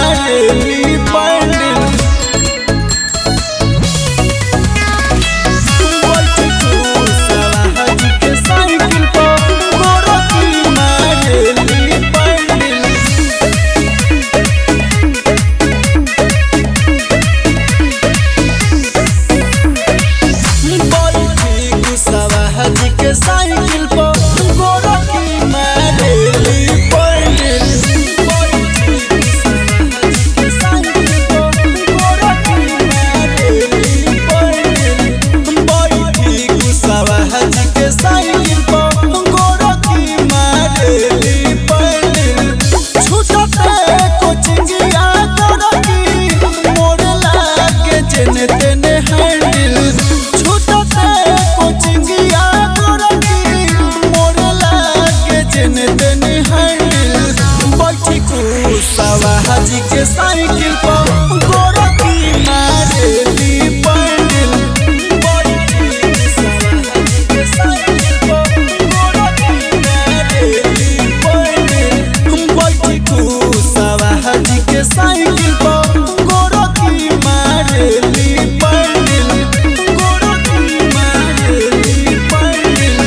मारेली पैंडल बैठी कुशवाहा जी के साइकिल पर गोरखी मारेली पैंडल बैठी कुशवाहा जी के साइकिल पर गोरखी मारेली कुशवाहा जी के साइकिल पर गोरखी मारेली पैंडल बैठी कुशवाहा जी के साइकिल पर गोरखी मारेली पैंडल बैठी कुशवाहा जी के साइकिल पर गोरखी मारेली पैंडल गोरखी मारेली पैंडल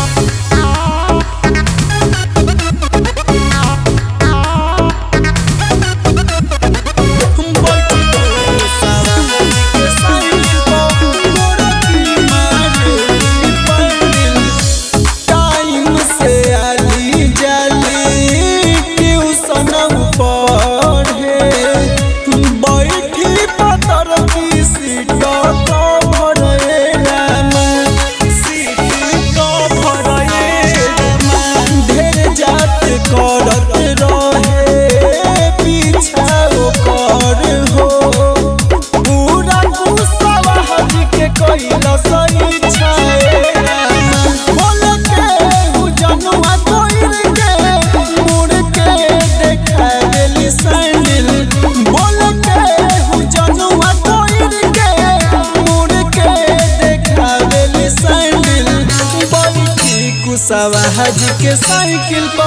करत रहे पीछा ओकर हो पूरा कुशवाहा जी के कइला सही छाए बोल के जनुआ तोड़ के मुड़ के देखा देली सैंडल बोल के जनुआ तोड़ के मुड़ के देखा देली सैंडल बैठी कुशवाहा जी के साइकिल पर